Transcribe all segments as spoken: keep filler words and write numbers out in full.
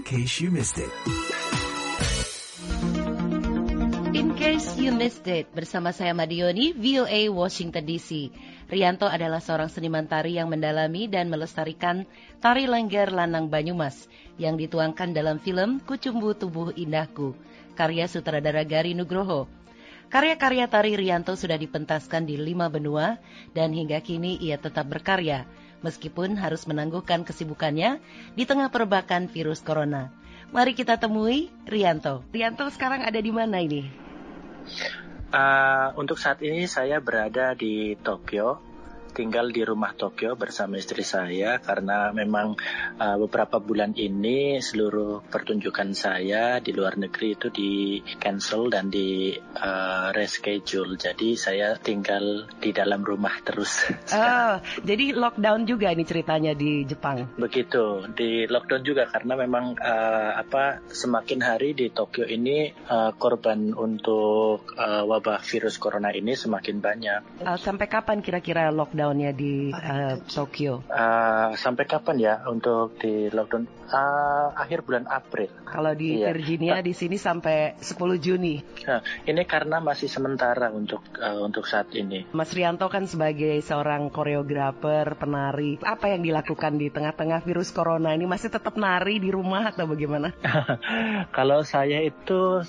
case you missed it. In case you missed it, bersama saya Madioni, V O A Washington D C. Rianto adalah seorang seniman tari yang mendalami dan melestarikan tari Lengger Lanang Banyumas yang dituangkan dalam film Kucumbu Tubuh Indahku, karya sutradara Gari Nugroho. Karya-karya tari Rianto sudah dipentaskan di lima benua dan hingga kini ia tetap berkarya, meskipun harus menangguhkan kesibukannya di tengah perbakan virus corona. Mari kita temui Rianto. Rianto sekarang ada di mana ini? Uh, untuk saat ini saya berada di Tokyo, tinggal di rumah Tokyo bersama istri saya karena memang uh, beberapa bulan ini seluruh pertunjukan saya di luar negeri itu di cancel dan di uh, reschedule. Jadi saya tinggal di dalam rumah terus. Oh, jadi lockdown juga ini ceritanya di Jepang. Begitu, di lockdown juga karena memang uh, apa semakin hari di Tokyo ini uh, korban untuk uh, wabah virus corona ini semakin banyak. Uh, sampai kapan kira-kira lockdown nya di uh, Tokyo? Uh, sampai kapan ya untuk di lockdown? Uh, akhir bulan April. Kalau di iya. Virginia uh, di sini sampai sepuluh Juni. Uh, ini karena masih sementara untuk uh, untuk saat ini. Mas Rianto kan sebagai seorang koreografer, penari, apa yang dilakukan di tengah-tengah virus corona ini? Masih tetap nari di rumah atau bagaimana? Kalau saya itu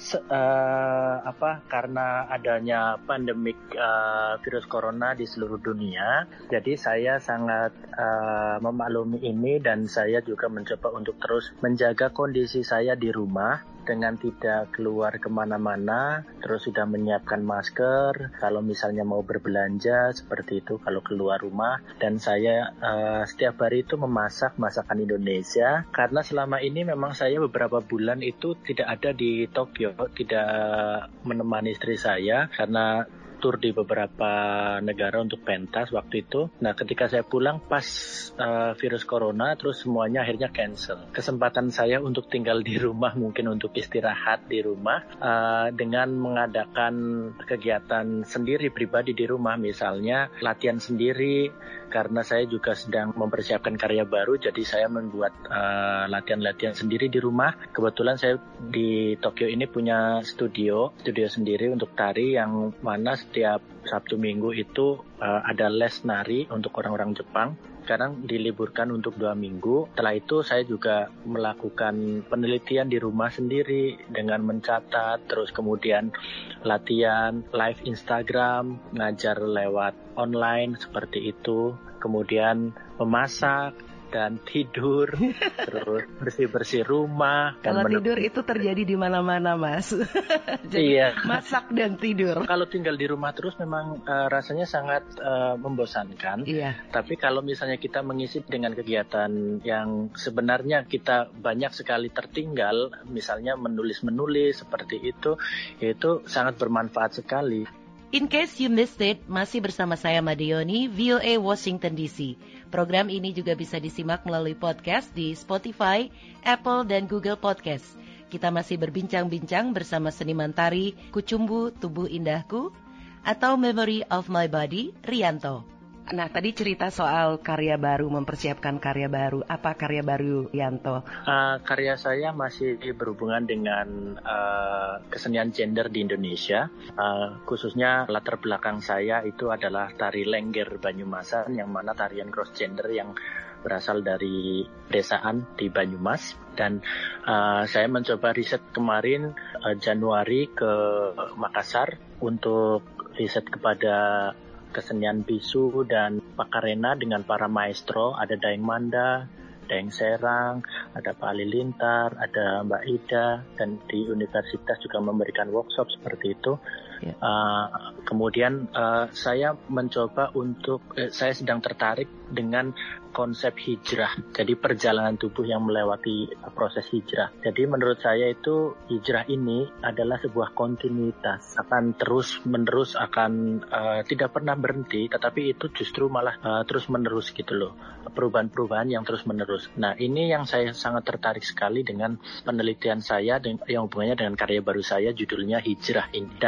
uh, apa karena adanya pandemik uh, virus corona di seluruh dunia. Jadi saya sangat uh, memaklumi ini dan saya juga mencoba untuk terus menjaga kondisi saya di rumah dengan tidak keluar kemana-mana, terus sudah menyiapkan masker, kalau misalnya mau berbelanja seperti itu kalau keluar rumah, dan saya uh, setiap hari itu memasak masakan Indonesia karena selama ini memang saya beberapa bulan itu tidak ada di Tokyo, tidak menemani istri saya karena tur di beberapa negara untuk pentas waktu itu. Nah, ketika saya pulang pas uh, virus corona, terus semuanya akhirnya cancel. Kesempatan saya untuk tinggal di rumah, mungkin untuk istirahat di rumah, uh, dengan mengadakan kegiatan sendiri pribadi di rumah, misalnya latihan sendiri, karena saya juga sedang mempersiapkan karya baru, jadi saya membuat uh, latihan-latihan sendiri di rumah. Kebetulan saya di Tokyo ini punya studio, studio sendiri untuk tari yang mana setiap Sabtu Minggu itu uh, ada les nari untuk orang-orang Jepang. Sekarang diliburkan untuk dua minggu. Setelah itu saya juga melakukan penelitian di rumah sendiri dengan mencatat, terus kemudian latihan, live Instagram, ngajar lewat online seperti itu, kemudian memasak dan tidur, terus bersih-bersih rumah. Kalau men- tidur itu terjadi di mana-mana, Mas. Jadi iya. Masak dan tidur. Kalau tinggal di rumah terus memang uh, rasanya sangat uh, membosankan. Iya. Tapi kalau misalnya kita mengisi dengan kegiatan yang sebenarnya kita banyak sekali tertinggal, misalnya menulis-menulis seperti itu, itu sangat bermanfaat sekali. In case you missed it, masih bersama saya Madioni, V O A Washington D C. Program ini juga bisa disimak melalui podcast di Spotify, Apple, dan Google Podcast. Kita masih berbincang-bincang bersama seniman tari Kucumbu Tubuh Indahku atau Memory of My Body, Rianto. Nah, tadi cerita soal karya baru, mempersiapkan karya baru. Apa karya baru, Rianto? Uh, karya saya masih berhubungan dengan uh, kesenian gender di Indonesia. Uh, khususnya latar belakang saya itu adalah tari Lengger Banyumasan, yang mana tarian cross gender yang berasal dari pedesaan di Banyumas. Dan uh, saya mencoba riset kemarin uh, Januari ke Makassar untuk riset kepada kesenian bisu dan pakarena dengan para maestro, ada Daeng Manda, Daeng Serang, ada Pak Halilintar, ada Mbak Ida, dan di universitas juga memberikan workshop seperti itu. Yeah. Uh, kemudian uh, saya mencoba untuk, eh, saya sedang tertarik dengan konsep hijrah, jadi perjalanan tubuh yang melewati proses hijrah. Jadi menurut saya itu hijrah ini adalah sebuah kontinuitas, akan terus menerus, akan uh, tidak pernah berhenti, tetapi itu justru malah uh, terus menerus gitu loh, perubahan-perubahan yang terus menerus. Nah, ini yang saya sangat tertarik sekali dengan penelitian saya yang hubungannya dengan karya baru saya, judulnya Hijrah ini. Dan nanti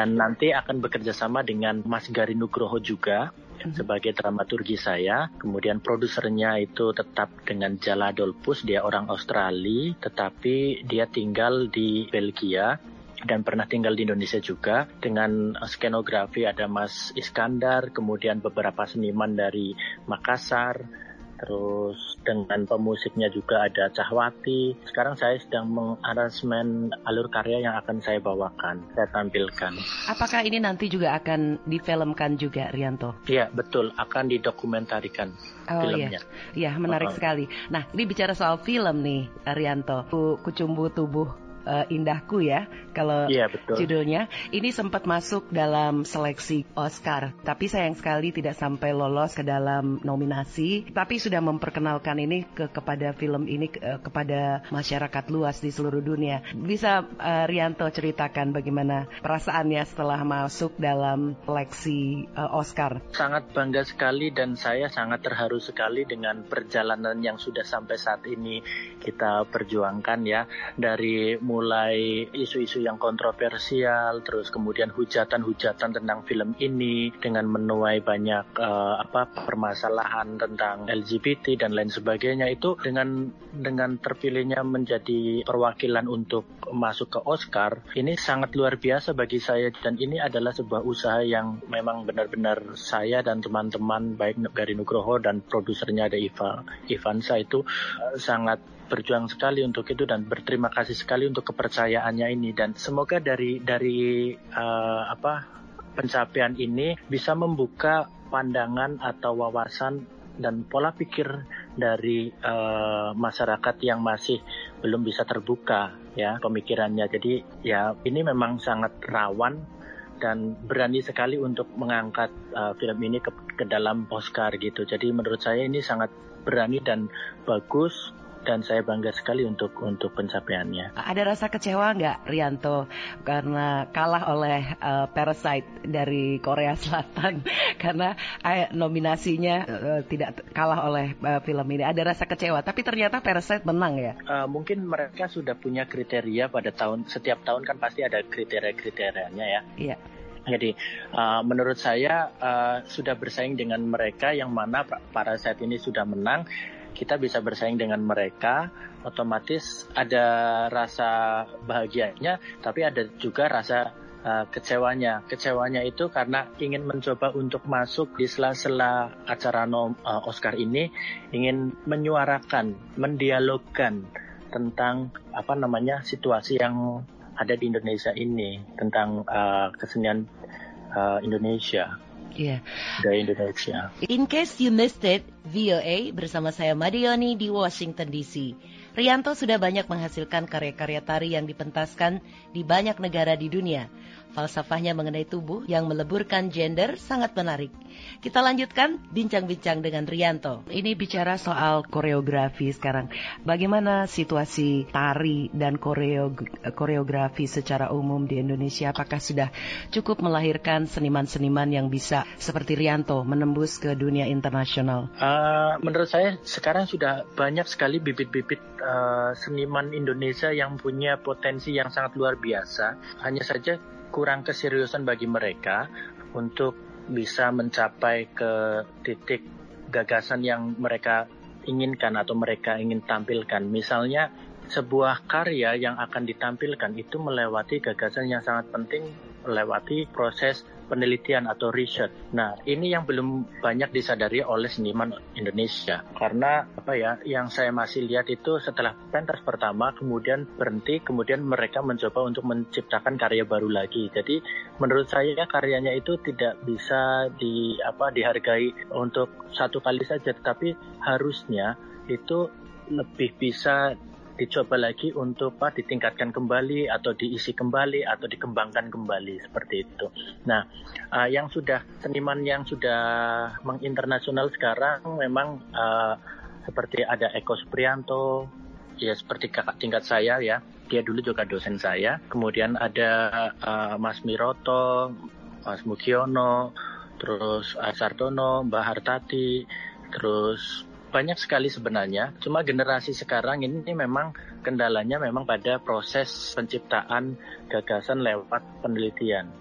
nanti akan bekerja sama dengan Mas Gari Nugroho juga sebagai dramaturgi saya. Kemudian produsernya itu tetap dengan Jala Dolpus, dia orang Australia, tetapi dia tinggal di Belgia dan pernah tinggal di Indonesia juga. Dengan skenografi ada Mas Iskandar, kemudian beberapa seniman dari Makassar. Terus dengan pemusiknya juga ada Cahwati. Sekarang saya sedang mengaransemen alur karya yang akan saya bawakan, saya tampilkan. Apakah ini nanti juga akan difilmkan juga, Rianto? Iya, betul, akan didokumentarikan oh, filmnya. Iya, ya, menarik uh-huh. sekali. Nah, ini bicara soal film nih, Rianto. Kucumbu Tubuh uh, Indahku ya, kalau yeah, betul. judulnya. Ini sempat masuk dalam seleksi Oscar, tapi sayang sekali tidak sampai lolos ke dalam nominasi. Tapi sudah memperkenalkan ini ke kepada film ini ke, uh, kepada masyarakat luas di seluruh dunia. Bisa uh, Rianto ceritakan bagaimana perasaannya setelah masuk dalam seleksi uh, Oscar? Sangat bangga sekali dan saya sangat terharu sekali dengan perjalanan yang sudah sampai saat ini kita perjuangkan ya, dari mulai isu-isu yang kontroversial, terus kemudian hujatan-hujatan tentang film ini dengan menuai banyak uh, apa permasalahan tentang L G B T dan lain sebagainya. Itu dengan dengan terpilihnya menjadi perwakilan untuk masuk ke Oscar, ini sangat luar biasa bagi saya, dan ini adalah sebuah usaha yang memang benar-benar saya dan teman-teman baik Gari Nugroho dan produsernya ada Iva Ivansa itu uh, sangat berjuang sekali untuk itu dan berterima kasih sekali untuk kepercayaannya ini, dan semoga dari dari uh, apa pencapaian ini bisa membuka pandangan atau wawasan dan pola pikir dari uh, masyarakat yang masih belum bisa terbuka ya pemikirannya. Jadi ya ini memang sangat rawan dan berani sekali untuk mengangkat uh, film ini ke, ke dalam Oscar gitu. Jadi menurut saya ini sangat berani dan bagus. Dan saya bangga sekali untuk untuk pencapaiannya. Ada rasa kecewa nggak, Rianto, karena kalah oleh uh, Parasite dari Korea Selatan? Karena uh, nominasinya uh, tidak kalah oleh uh, film ini. Ada rasa kecewa, tapi ternyata Parasite menang ya? Uh, mungkin mereka sudah punya kriteria pada tahun, setiap tahun kan pasti ada kriteria-kriterianya ya. Iya. Jadi uh, menurut saya uh, sudah bersaing dengan mereka, yang mana Parasite ini sudah menang. Kita bisa bersaing dengan mereka, otomatis ada rasa bahagianya, tapi ada juga rasa uh, kecewanya. Kecewanya itu karena ingin mencoba untuk masuk di sela-sela acara nom, uh, Oscar ini, ingin menyuarakan, mendialogkan tentang apa namanya situasi yang ada di Indonesia ini, tentang uh, kesenian uh, Indonesia. Iya. Dari Indonesia. In case you missed it, V O A bersama saya Madioni di Washington D C. Rianto sudah banyak menghasilkan karya-karya tari yang dipentaskan di banyak negara di dunia. Falsafahnya mengenai tubuh yang meleburkan gender sangat menarik. Kita lanjutkan bincang-bincang dengan Rianto. Ini bicara soal koreografi sekarang. Bagaimana situasi tari dan koreo, koreografi secara umum di Indonesia? Apakah sudah cukup melahirkan seniman-seniman yang bisa seperti Rianto menembus ke dunia internasional? Uh, menurut saya sekarang sudah banyak sekali bibit-bibit uh, seniman Indonesia yang punya potensi yang sangat luar biasa. Hanya saja kurang keseriusan bagi mereka untuk bisa mencapai ke titik gagasan yang mereka inginkan atau mereka ingin tampilkan. Misalnya sebuah karya yang akan ditampilkan itu melewati gagasan yang sangat penting, melewati proses penelitian atau riset. Nah, ini yang belum banyak disadari oleh seniman Indonesia. Karena apa ya, yang saya masih lihat itu setelah pentas pertama kemudian berhenti, kemudian mereka mencoba untuk menciptakan karya baru lagi. Jadi menurut saya karyanya itu tidak bisa di apa dihargai untuk satu kali saja, tetapi harusnya itu lebih bisa dicoba lagi untuk apa ditingkatkan kembali atau diisi kembali atau dikembangkan kembali seperti itu. Nah, uh, yang sudah seniman yang sudah menginternasional sekarang memang uh, seperti ada Eko Supriyanto, ya seperti kakak tingkat saya ya. Dia dulu juga dosen saya. Kemudian ada uh, Mas Miroto, Mas Mugiono, terus uh, Sartono, Mbak Hartati, terus banyak sekali sebenarnya. Cuma generasi sekarang ini memang kendalanya memang pada proses penciptaan gagasan lewat penelitian.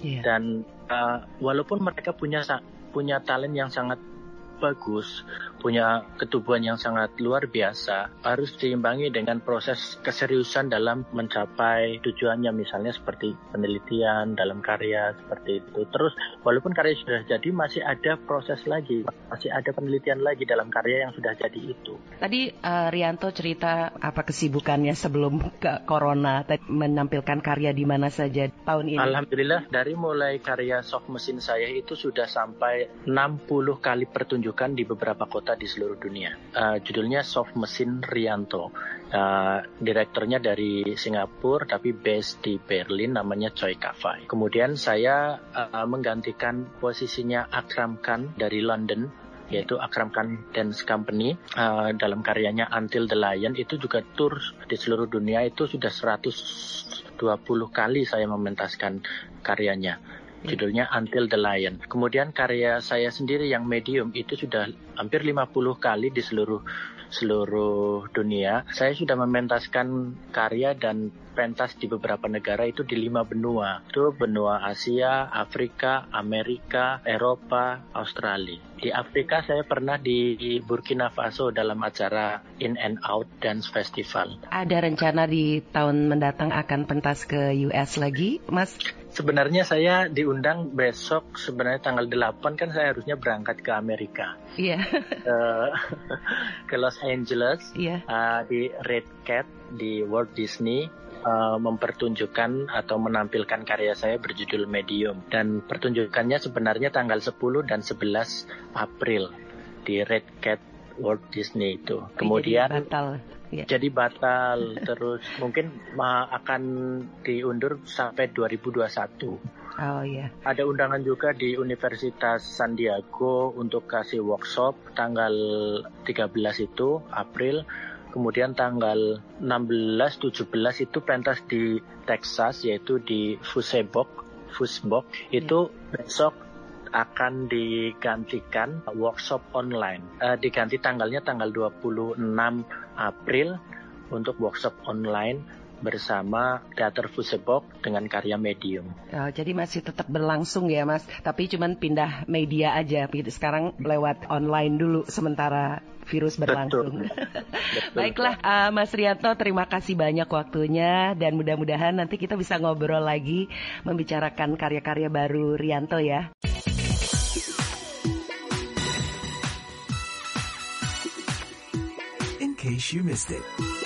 Yeah. Dan uh, walaupun mereka punya punya talent yang sangat bagus, punya ketubuhan yang sangat luar biasa, harus diimbangi dengan proses keseriusan dalam mencapai tujuannya, misalnya seperti penelitian dalam karya seperti itu. Terus walaupun karya sudah jadi, masih ada proses lagi, masih ada penelitian lagi dalam karya yang sudah jadi itu. Tadi uh, Rianto cerita apa kesibukannya sebelum ke Corona, menampilkan karya di mana saja tahun ini? Alhamdulillah, dari mulai karya soft mesin saya itu sudah sampai enam puluh kali pertunjukan di beberapa kota di seluruh dunia. Uh, judulnya Soft Mesin Rianto. Uh, direkturnya dari Singapura tapi based di Berlin, namanya Choi Ka-fai. Kemudian saya uh, menggantikan posisinya Akram Khan dari London, yaitu Akram Khan Dance Company. Uh, dalam karyanya Until the Lion itu juga tour di seluruh dunia, itu sudah seratus dua puluh kali saya mementaskan karyanya. Judulnya Until the Lion. Kemudian karya saya sendiri yang medium itu sudah hampir lima puluh kali di seluruh seluruh dunia. Saya sudah mementaskan karya dan pentas di beberapa negara, itu di lima benua. Itu benua Asia, Afrika, Amerika, Eropa, Australia. Di Afrika saya pernah di Burkina Faso dalam acara In and Out Dance Festival. Ada rencana di tahun mendatang akan pentas ke U S lagi, Mas? Sebenarnya saya diundang besok, sebenarnya tanggal delapan kan saya harusnya berangkat ke Amerika. Iya. Yeah. Ke Los Angeles, yeah. uh, di Red Cat, di Walt Disney, uh, mempertunjukkan atau menampilkan karya saya berjudul Medium. Dan pertunjukannya sebenarnya tanggal sepuluh dan sebelas April di Red Cat Walt Disney itu. Kemudian jadi batal. Ya. Jadi batal, terus mungkin ma- akan diundur sampai dua ribu dua puluh satu. Oh iya. Ada undangan juga di Universitas San Diego untuk kasih workshop tanggal tiga belas itu April. Kemudian tanggal enam belas tujuh belas itu pentas di Texas, yaitu di Fusebok, Fusbok. Itu ya. Besok akan digantikan workshop online. Uh, diganti tanggalnya tanggal dua puluh enam April untuk workshop online bersama Teater Fusebok dengan karya medium. Oh, jadi masih tetap berlangsung ya, Mas. Tapi cuman pindah media aja. Sekarang lewat online dulu sementara virus berlangsung. Betul. Betul. Baiklah, uh, Mas Rianto, terima kasih banyak waktunya dan mudah-mudahan nanti kita bisa ngobrol lagi membicarakan karya-karya baru Rianto ya. In case you missed it.